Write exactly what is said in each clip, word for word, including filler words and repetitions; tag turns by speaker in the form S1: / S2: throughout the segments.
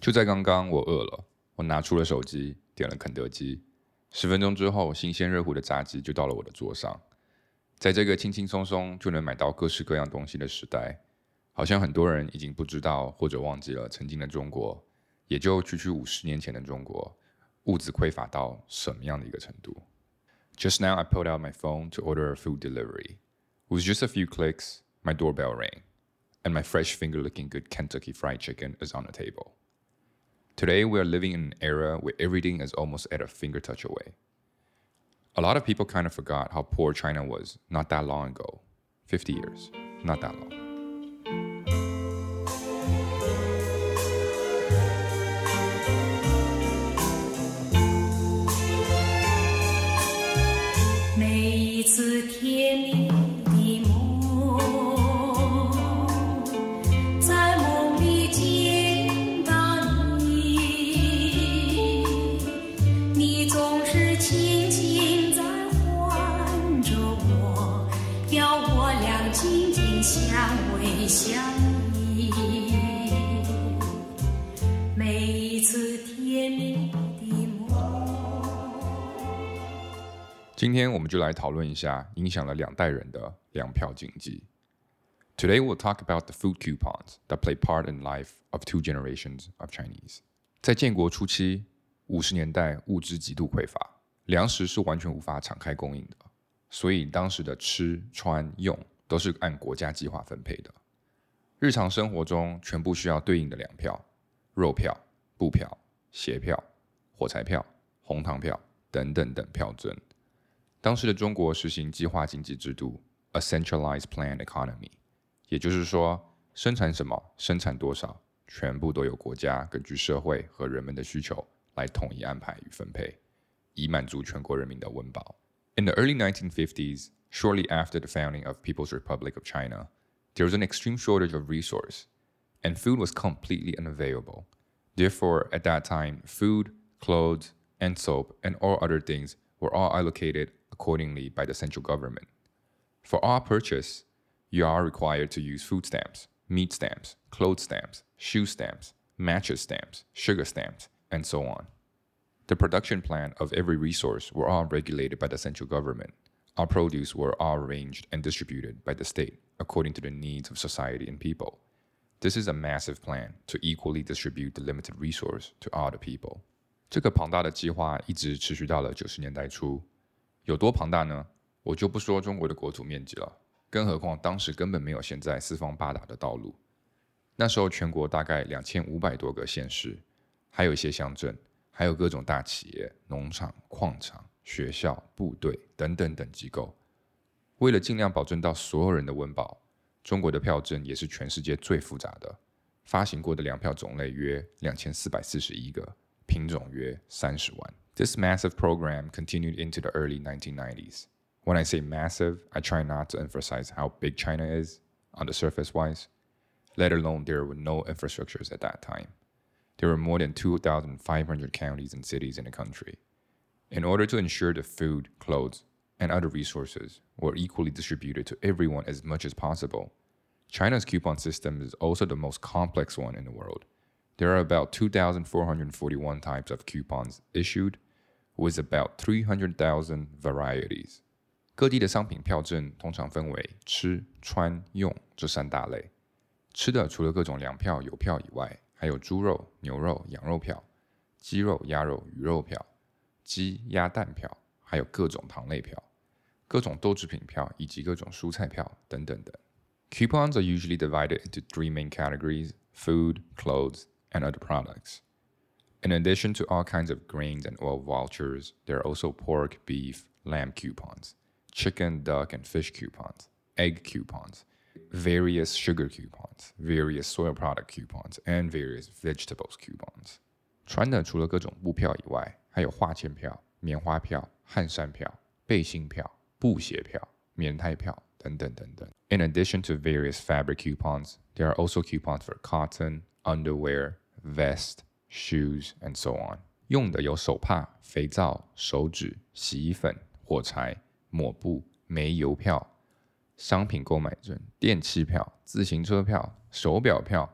S1: 就在刚刚，我饿了，我拿出了手机，点了肯德基。十分钟之后，新鲜热乎的炸鸡就到了我的桌上。在这个轻轻松松就能买到各式各样东西的时代，好像很多人已经不知道或者忘记了曾经的中国，也就区区五十年前的中国，物资匮乏到什么样的一个程度。Just now I pulled out my phone to order a food delivery. With just a few clicks, my doorbell rang, and my fresh finger-licking good Kentucky Fried Chicken is on the table. Today, we are living in an era where everything is almost at a finger touch away. A lot of people kind of forgot how poor China was not that long ago. fifty years, not that long.
S2: 每一次甜蜜的梦，在梦里见到你，你总是轻轻在唤着我，要我俩紧紧相偎相依。每一次甜蜜的梦。
S1: 今天我们就来讨论一下影响了两代人的粮票经济。Today we'll talk about the food coupons that play part in life of two generations of Chinese. 在建国初期，五十年代物资极度匮乏，粮食是完全无法敞开供应的，所以当时的吃、穿、用都是按国家计划分配的。日常生活中全部需要对应的粮票、肉票、布票、鞋票、火柴票、红糖票等等等票证。当时的中国实行计划经济制度 ，a centralized planned economy， 也就是说，生产什么、生产多少，全部都由国家根据社会和人们的需求来统一安排与分配，以满足全国人民的温饱。In the early nineteen fifties, shortly after the founding of People's Republic of China, there was an extreme shortage of resource, and food was completely unavailable. Therefore, at that time, food, clothes, and soap, and all other things were all allocated accordingly by the central government. For all purchase, you are required to use food stamps, meat stamps, clothes stamps, shoe stamps, mattress stamps, sugar stamps, and so on. The production plan of every resource were all regulated by the central government. Our produce were all arranged and distributed by the state according to the needs of society and people. This is a massive plan to equally distribute the limited resource to all the people. 这个庞大的计划一直持续到了九十年代初。有多庞大呢？我就不说中国的国土面积了，更何况当时根本没有现在四方八达的道路。那时候全国大概两千五百多个县市，还有一些乡镇，还有各种大企业、农场、矿场、学校、部队等等等机构。为了尽量保证到所有人的温饱，中国的票证也是全世界最复杂的，发行过的粮票种类约两千四百四十一个，品种约三十万。This massive program continued into the early nineteen nineties. When I say massive, I try not to emphasize how big China is, on the surface-wise, let alone there were no infrastructures at that time. There were more than two thousand five hundred counties and cities in the country. In order to ensure the food, clothes, and other resources were equally distributed to everyone as much as possible, China's coupon system is also the most complex one in the world. There are about two thousand four hundred forty-one types of coupons issued, with about three hundred thousand varieties. 各地的商品票证通常分为吃、穿、用这三大类。吃的除了各种粮票、邮票以外，还有猪肉、牛肉、羊肉票、鸡肉、鸭肉、鱼肉票、鸡、鸭蛋票，还有各种糖类票、各种豆制品票以及各种蔬菜票等等等。Coupons are usually divided into three main categories: food, clothes, and other products. In addition to all kinds of grains and oil vouchers, there are also pork, beef, lamb coupons, chicken, duck, and fish coupons, egg coupons, various sugar coupons, various soil product coupons, and various vegetables coupons. 穿的除了各种布票以外，还有化纤票、棉花票、汗衫票、背心票、布鞋票、棉胎票等等等等。In addition to various fabric coupons, there are also coupons for cotton, underwear, vest, shoes, and so on. 用的有手帕、肥皂、手纸、洗衣粉、火柴、抹布、煤油票、商品购买证、电器票、自行车票、手表票、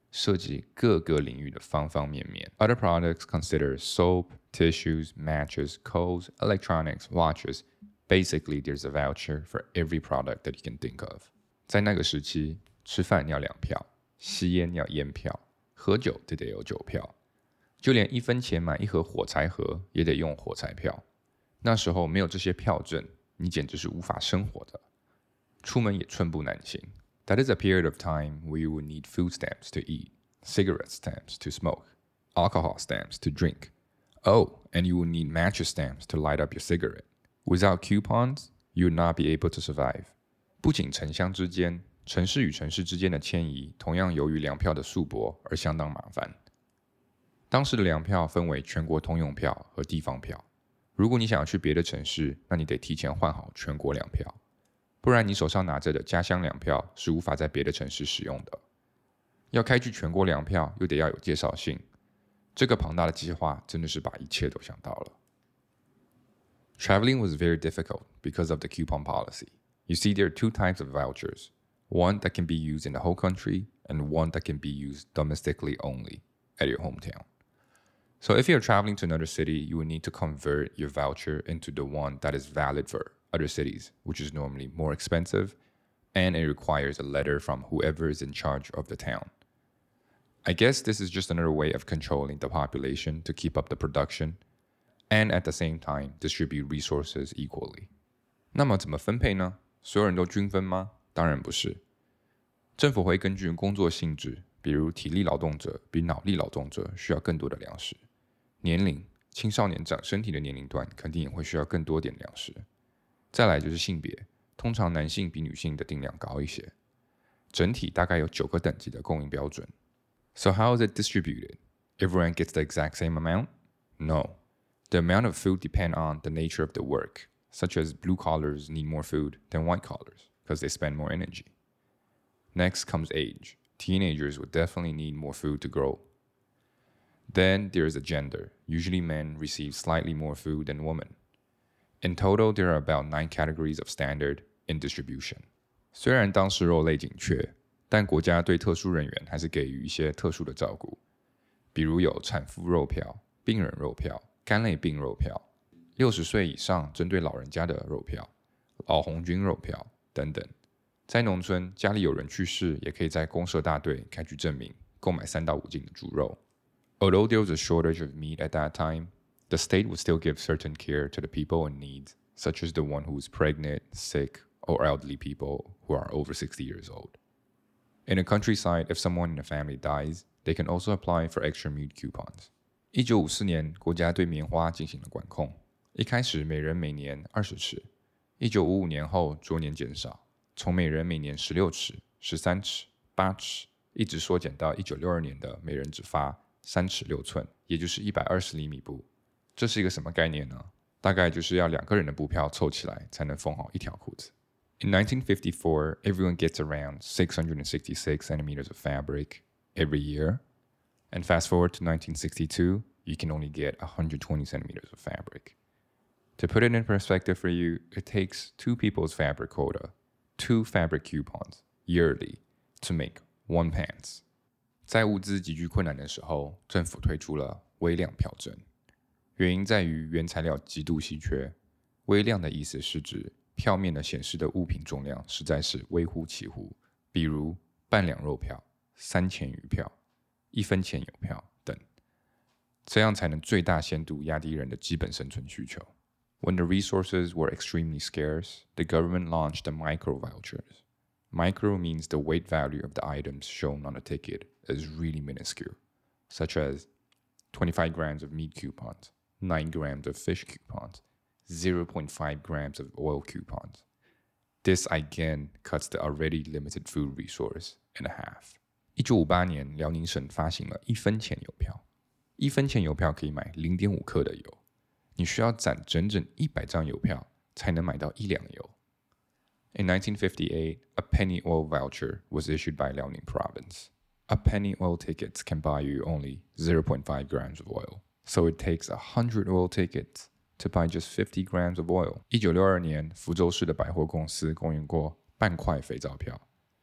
S1: 涉及各个领域的方方面面。Other products consider soap, tissues, matches, coals, electronics, watches. Basically, there's a voucher for every product that you can think of. 在那个时期，吃饭要粮票，吸烟要烟票，喝酒就得有酒票，就连一分钱买一盒火柴盒也得用火柴票。那时候没有这些票证，你简直是无法生活的，出门也寸步难行。That is a period of time where you would need food stamps to eat, cigarette stamps to smoke, alcohol stamps to drink. Oh, and you would need mattress stamps to light up your cigarette. Without coupons, you would not be able to survive. 不仅城乡之间，城市与城市之间的迁移，同样由于粮票的束缚而相当麻烦。当时的粮票分为全国通用票和地方票。如果你想要去别的城市，那你得提前换好全国粮票。不然你手上拿着的家乡粮票是无法在别的城市使用的。要开具全国粮票又得要有介绍信，这个庞大的计划真的是把一切都想到了。Traveling was very difficult because of the coupon policy. You see, there are two types of vouchers, one that can be used in the whole country and one that can be used domestically only at your hometown. So if you're traveling to another city, you will need to convert your voucher into the one that is valid for other cities, which is normally more expensive, and it requires a letter from whoever is in charge of the town. I guess this is just another way of controlling the population to keep up the production, and at the same time distribute resources equally. 那么怎么分配呢？所有人都均分吗？当然不是。政府会根据工作性质，比如体力劳动者比脑力劳动者需要更多的粮食，年龄，青少年长身体的年龄段肯定也会需要更多点粮食。再来就是性别，通常男性比女性的定量高一些。整体大概有九个等级的供应标准。So how is it distributed? Everyone gets the exact same amount? No. The amount of food depends on the nature of the work, such as blue collars need more food than white collars because they spend more energy. Next comes age. Teenagers would definitely need more food to grow. Then there is a gender. Usually men receive slightly more food than women. In total, there are about nine categories of standard in distribution. 虽然当时肉类紧缺，但国家对特殊人员还是给予一些特殊的照顾，比如有产妇肉票、病人肉票、肝类病肉票、六十岁以上针对老人家的肉票、老红军肉票等等。在农村，家里有人去世，也可以在公社大队开具证明，购买三到五斤的猪肉。Although there was a shortage of meat at that time, the state would still give certain care to the people in need, such as the one who is pregnant, sick, or elderly people who are over sixty years old. In the countryside, if someone in the family dies, they can also apply for extra meat coupons. 一九五四年，国家对棉花进行了管控。一开始每人每年二十尺，一九五五年后逐年减少，从每人每年十六尺、十三尺、八尺，一直缩减到一九六二年的每人只发三尺六寸，也就是一百二十厘米布。这是一个什么概念呢？大概就是要两个人的布票凑起来才能缝好一条裤子。In nineteen fifty-four, everyone gets around six hundred sixty-six centimeters of fabric every year. And fast forward to nineteen sixty-two, you can only get one hundred twenty centimeters of fabric. To put it in perspective for you, it takes two people's fabric quota, two fabric coupons, yearly, to make one pants. 在物资急剧困难的时候，政府推出了微量票证。原因在于原材料极度稀缺。微量的意思是指票面的显示的物品重量实在是微乎其微，比如半两肉票、三钱鱼票、一分钱邮票等，这样才能最大限度压低人的基本生存需求。When the resources were extremely scarce, the government launched the micro vouchers. Micro means the weight value of the items shown on the ticket is really minuscule, such as twenty-five grams of meat coupons, nine grams of fish coupons, zero point five grams of oil coupons. This again cuts the already limited food resource in half. 一九五八年，辽宁省发行了一分钱邮票，一分钱邮票可以买 零点五 克的油，你需要攒整整一百张邮票才能买到一两油。In nineteen fifty-eight, a penny oil voucher was issued by Liaoning province. A penny oil tickets can buy you only zero point five grams of oil, so it takes one hundred oil tickets to buy just fifty grams of oil. 一九六二年，福州市的百货公司供应过半块肥皂票。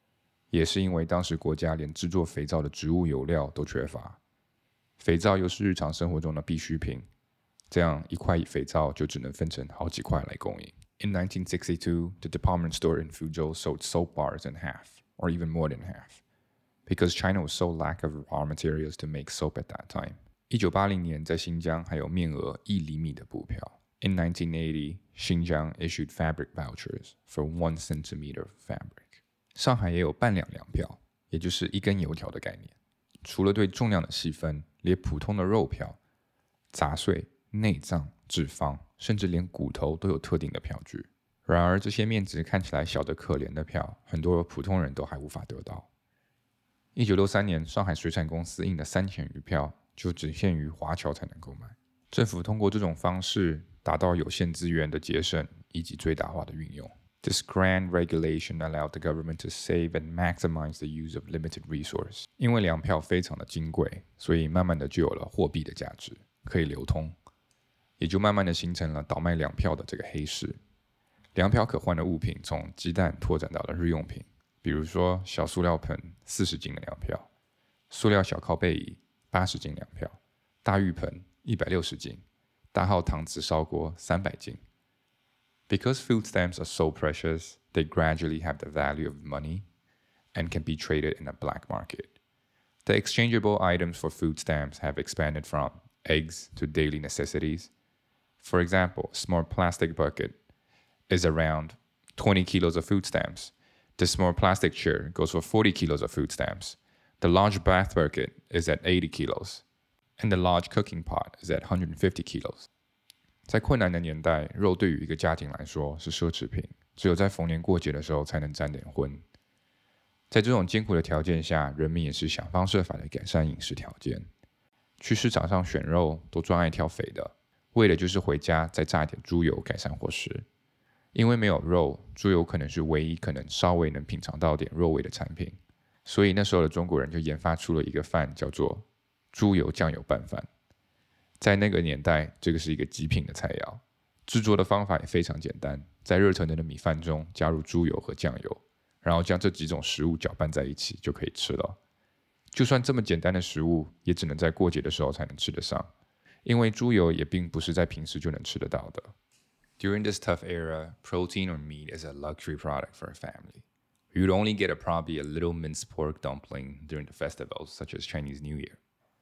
S1: 也是因为当时国家连制作肥皂的植物油料都缺乏，肥皂又是日常生活中的必需品，这样一块肥皂就只能分成好几块来供应。In nineteen sixty-two, the department store in Fuzhou sold soap bars in half, or even more than half, because China was so lack of raw materials to make soap at that time. 一九八零年，在新疆还有面额一厘米的布票。In nineteen eighty, Xinjiang issued fabric vouchers for one centimeter of fabric. 上海也有半两粮票，也就是一根油条的概念。除了对重量的细分，连普通的肉票、杂碎、内脏、脂肪，甚至连骨头都有特定的票据。然而，这些面值看起来小得可怜的票，很多普通人都还无法得到。一九六三年，上海水产公司印的三千余票就只限于华侨才能购买。政府通过这种方式达到有限资源的节省以及最大化的运用。This grand regulation allowed the government to save and maximize the use of limited resource. 因为粮票非常的金贵，所以慢慢的就有了货币的价值，可以流通，也就慢慢的形成了倒卖粮票的这个黑市。粮票可换的物品从鸡蛋拓展到了日用品，比如说小塑料盆四十斤的粮票，塑料小靠背椅八十斤粮票，大浴盆一百六十斤，大号搪瓷烧锅三百斤。Because food stamps are so precious, they gradually have the value of money and can be traded in a black market. The exchangeable items for food stamps have expanded from eggs to daily necessities. For example, a small plastic bucket is around twenty kilos of food stamps. The small plastic chair goes for forty kilos of food stamps. The large bath bucket is at eighty kilos, and the large cooking pot is at one hundred fifty kilos. 在困难的年代，肉对于一个家庭来说是奢侈品，只有在逢年过节的时候才能沾点荤。在这种艰苦的条件下，人们也是想方设法的改善饮食条件。去市场上选肉，都专爱挑肥的，为的就是回家再榨一点猪油改善伙食。因为没有肉，猪油可能是唯一可能稍微能品尝到点肉味的产品，所以那时候的中国人就研发出了一个饭，叫做猪油酱油拌饭。在那个年代，这个是一个极品的菜肴，制作的方法也非常简单，在热腾腾的米饭中加入猪油和酱油，然后将这几种食物搅拌在一起就可以吃了。就算这么简单的食物，也只能在过节的时候才能吃得上，因为猪油也并不是在平时就能吃得到的。During this tough era, protein or meat is a luxury product for a family. You'd only get a, probably a little minced pork dumpling during the festivals, such as Chinese New Year.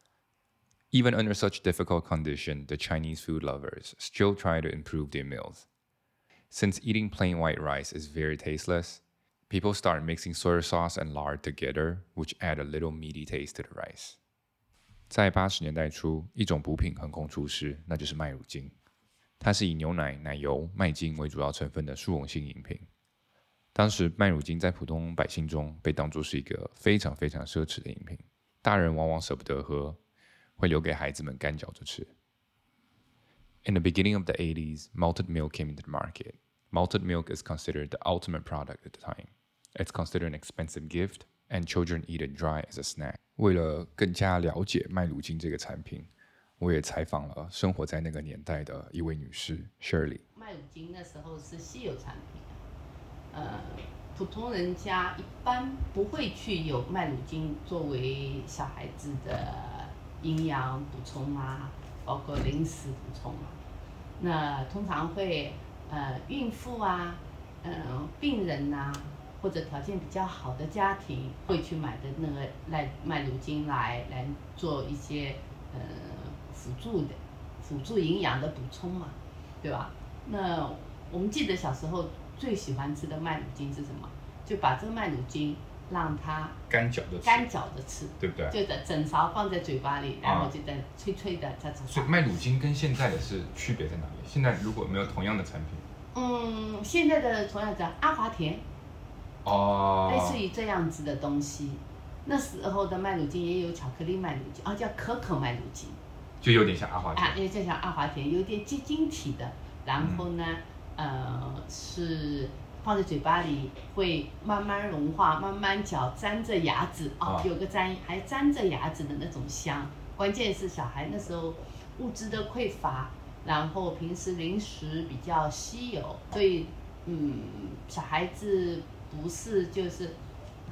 S1: Even under such difficult conditions, the Chinese food lovers still try to improve their meals. Since eating plain white rice is very tasteless, people start mixing soy sauce and lard together, which add a little meaty taste to the rice. 在八十年代初，一种补品横空出世，那就是麦乳精。它是以牛奶、奶油、麦精为主要成分的殊荣性饮品。当时麦乳精在普通百姓中被当作是一个非常非常奢侈的饮品，大人往往舍不得喝，会留给孩子们干嚼着吃。In the beginning of the eighties, malted milk came into the market. Malted milk is considered the ultimate product at the time. It's considered an expensive gift, and children eat it dry as a snack. 为了更加了解麦乳精这个产品，我也采访了生活在那个年代的一位女士 Shirley。
S3: 麦乳精那时候是稀有产品，呃，普通人家一般不会去有麦乳精作为小孩子的营养补充啊，包括零食补充啊。那通常会呃孕妇啊，呃病人呐、啊，或者条件比较好的家庭会去买的那个麦麦乳精来来做一些呃辅助的辅助营养的补充嘛，对吧？那我们记得小时候最喜欢吃的麦乳精是什么？就把这个麦乳精让它
S1: 干嚼着吃，
S3: 干嚼着吃，
S1: 对不对？
S3: 就在整勺放在嘴巴里，然后就在脆脆的在吃。
S1: 所以麦乳精跟现在的是区别在哪里？现在如果没有同样的产品，
S3: 嗯，现在的同样叫阿华田，
S1: 哦，
S3: 类似于这样子的东西。那时候的麦乳精也有巧克力麦乳精，啊，叫可可麦乳精，
S1: 就有点像阿华田，
S3: 啊，也就像阿华田，有点结晶体的。然后呢，嗯、呃，是放在嘴巴里会慢慢融化，慢慢嚼，沾着牙齿啊、哦，有个沾还沾着牙齿的那种香。关键是小孩那时候物质的匮乏，然后平时零食比较稀有，所以嗯，小孩子不是就是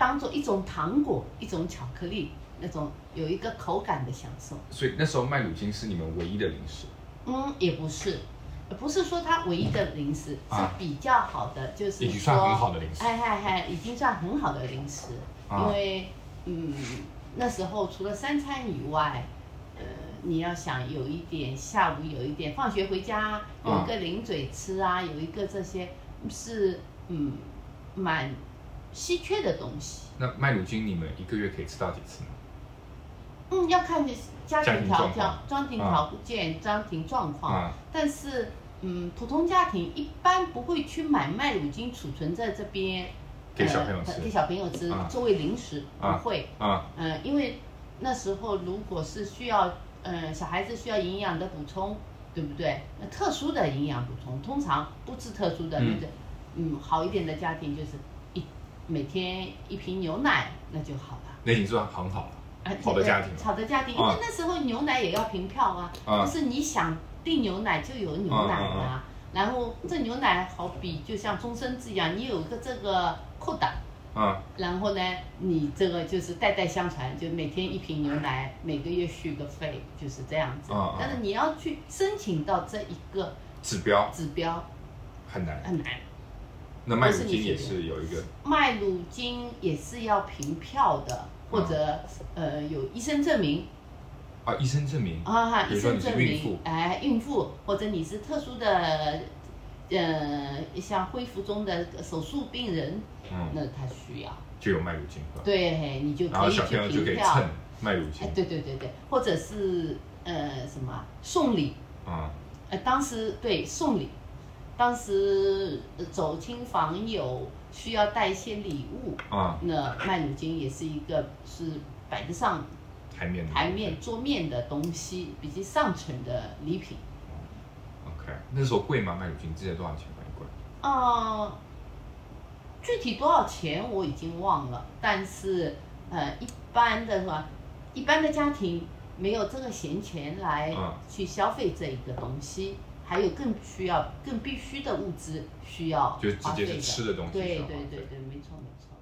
S3: 当做一种糖果，一种巧克力，那种有一个口感的享受。
S1: 所以那时候麦乳精是你们唯一的零食？
S3: 嗯，也不是，不是说它唯一的零食，
S1: 啊
S3: 是比较好的，就是说
S1: 已经算很好的零食。
S3: 哎哎哎，已经算很好的零食，
S1: 啊、
S3: 因为嗯那时候除了三餐以外，呃，你要想有一点下午有一点放学回家有一个零嘴吃啊，有一个这些是嗯蛮稀缺的东西。
S1: 那麦乳精你们一个月可以吃到几次呢？
S3: 嗯，要看家庭条件、家庭条件、家庭状况。
S1: 啊、
S3: 但是，嗯，普通家庭一般不会去买麦乳精储存在这边，
S1: 给小朋友吃，
S3: 呃、给小朋友吃、
S1: 啊、
S3: 作为零食，
S1: 啊、
S3: 不会。
S1: 啊，
S3: 嗯、呃，因为那时候如果是需要，呃，小孩子需要营养的补充，对不对？那特殊的营养补充，通常不是特殊的，那个，嗯，好一点的家庭就是一每天一瓶牛奶那就好了。
S1: 那已经算很好了。好的家庭，
S3: 好的家庭，因为那时候牛奶也要凭票啊，
S1: 啊
S3: 就是你想订牛奶就有牛奶啊，啊然后这牛奶好比就像终身制一样，你有个这个扣打，
S1: 啊，
S3: 然后呢，你这个就是代代相传，就每天一瓶牛奶，每个月续个费，就是这样子。
S1: 啊、
S3: 但是你要去申请到这一个
S1: 指标，
S3: 指标
S1: 很难，
S3: 很难。
S1: 那麦乳精也是有一个，
S3: 麦乳精也是要凭票的。或者呃有医生证明，
S1: 啊医生证明
S3: 啊医生证
S1: 明，
S3: 哎孕妇或者你是特殊的呃像恢复中的手术病人，嗯，那他需要
S1: 就有麦乳精，
S3: 对，你就可以去凭票
S1: 麦乳精，
S3: 哎对对对对，或者是呃什么送礼，
S1: 啊、
S3: 嗯，呃当时对送礼，当时走亲访友。需要带一些礼物
S1: 啊，
S3: 那麦乳精也是一个是摆得上
S1: 台面
S3: 台面桌面的东西，比较上层的礼品。
S1: OK， 那时候贵吗？麦乳精记得多少钱吗？一罐？
S3: 呃，具体多少钱我已经忘了，但是呃，一般的话，一般的家庭没有这个闲钱来去消费这一个东西。嗯还有更需要、更必须的物资需要
S1: 就直接是吃的东西。
S3: 对对对对，没错没错。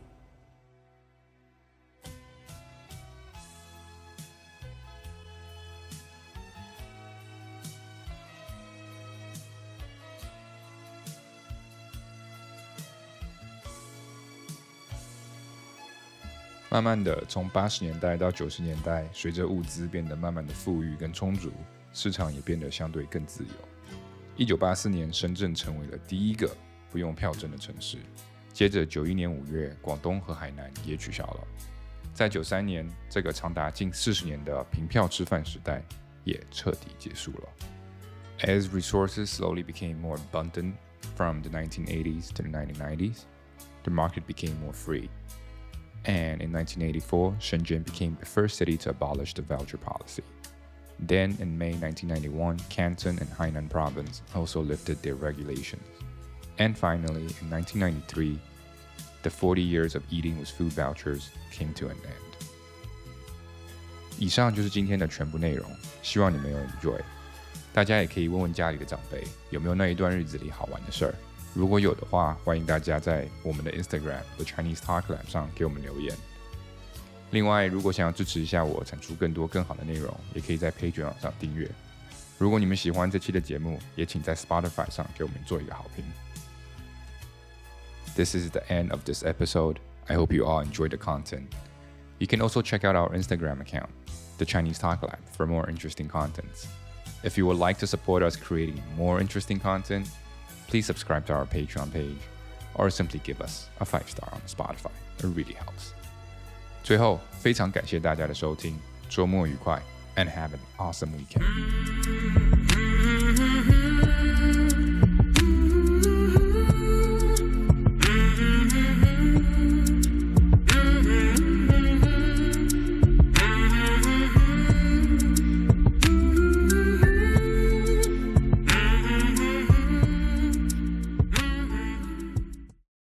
S1: 慢慢的，从八十年代到九十年代，随着物资变得慢慢的富裕跟充足。市场也变得相对更自由。一九八四年，深圳成为了第一个不用票证的城市。接着，九一年五月，广东和海南也取消了。在九三年，这个长达近四十年的凭票吃饭时代也彻底结束了。As resources slowly became more abundant from the nineteen eighties to the nineteen nineties, the market became more free. And in nineteen eighty-four, Shenzhen became the first city to abolish the voucher policy. Then, in May nineteen ninety-one, Canton and Hainan province also lifted their regulations. And finally, in nineteen ninety-three, the forty years of eating with food vouchers came to an end. 以上就是今天的全部内容，希望你们有 enjoy。大家也可以问问家里的长辈，有没有那一段日子里好玩的事儿。如果有的话，欢迎大家在我们的 Instagram The Chinese Talk Lab 上给我们留言。另外，如果想要支持一下我产出更多更好的内容，也可以在 Patreon 上订阅。如果你们喜欢这期的节目，也请在 Spotify 上给我们做一个好评。This is the end of this episode. I hope you all enjoyed the content. You can also check out our Instagram account, The Chinese Talk Lab, for more interesting contents. If you would like to support us creating more interesting content, please subscribe to our Patreon page, or simply give us a five star on Spotify. It really helps. 最后，非常感谢大家的收听，周末愉快 and have an awesome weekend.